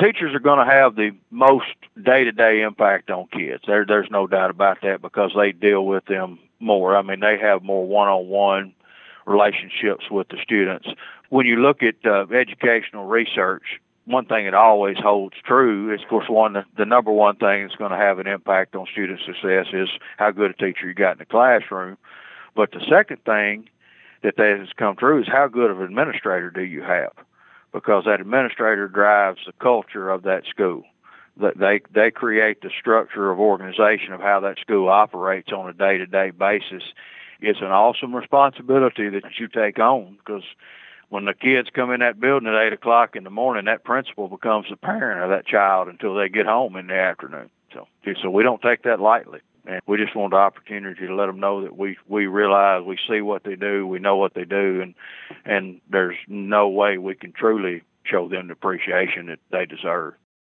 teachers are going to have the most day-to-day impact on kids. There's no doubt about that because they deal with them more. I mean, they have more one-on-one relationships with the students. When you look at educational research, one thing that always holds true is, of course, the number one thing that's going to have an impact on student success is how good a teacher you got in the classroom. But the second thing that has come true is how good of an administrator do you have, because that administrator drives the culture of that school. They create the structure of organization of how that school operates on a day-to-day basis. It's an awesome responsibility that you take on, because when the kids come in that building at 8 o'clock in the morning, that principal becomes the parent of that child until they get home in the afternoon. So we don't take that lightly. And we just want the opportunity to let them know that we realize, we see what they do, we know what they do, and there's no way we can truly show them the appreciation that they deserve.